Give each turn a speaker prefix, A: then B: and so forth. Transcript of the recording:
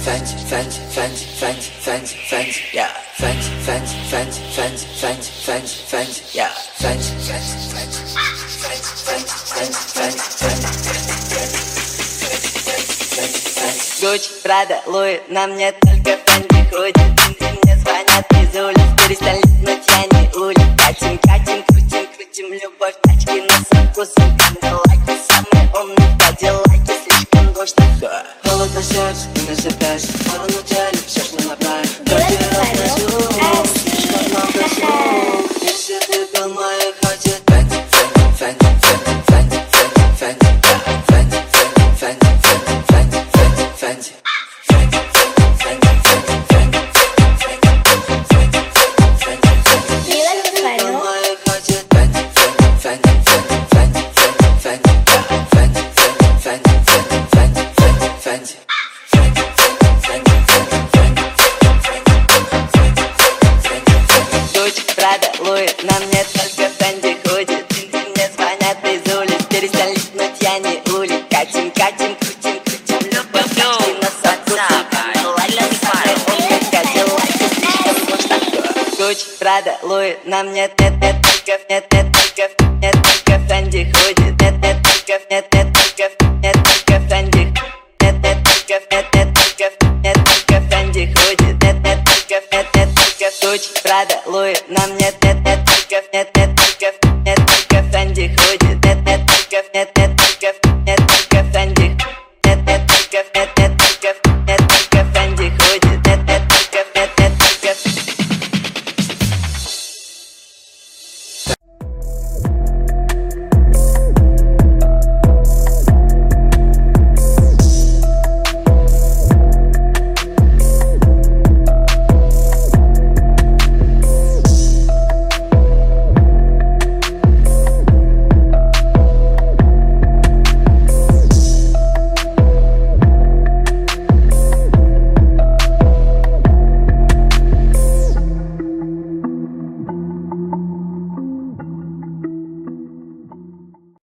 A: yeah. Гуччи, Прада, Луи, на мне только Фенди ходит. Мне звонят из улиц, перестань летнуть, я не улиц. Катим, крутим, любовь, тачки на со вкусом. Кандалаки, самые умные кадиллаки, слишком душно. Холодно сердце, ты насыпаешь, снова на теле, все шло направо. Вроде разнесу, слишком много слов. Если ты был моей, хватит Прада, Луи, на мне только Фенди ходит. Мне звонят из улиц, перестань летнуть, я не улиц. Катим, крутим, любовь, тачки на со вкусом. Кандалаки, самые умные кадиллаки, слишком душно. Гуччи, Прада, Луи, на мне только Фенди ходит. Мне только Фенди. Мне только Фенди ходит. Гуччи, Прада, Луи, на мне